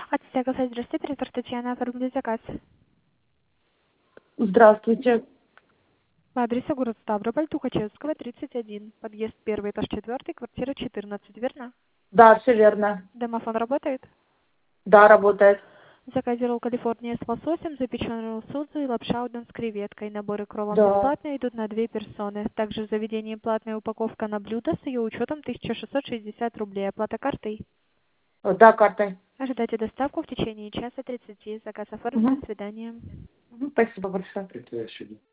Аттестация, здравствуйте, оператор Татьяна, оформили заказ. Здравствуйте. По адресу город Ставрополь, Тухачевского, 31. Подъезд 1, этаж 4, квартира 14, верно? Да, все верно. Домофон работает? Да, работает. Заказировал Калифорния с лососем, запеченную сузу и лапша удон с креветкой. Наборы к роллам Да. бесплатные, идут на 2 персоны. Также в заведении платная упаковка на блюдо с ее учетом 1660 рублей. Оплата картой. Да, картой. Ожидайте доставку в течение часа 30. Заказ оформлен. До Угу. свидания. Спасибо большое.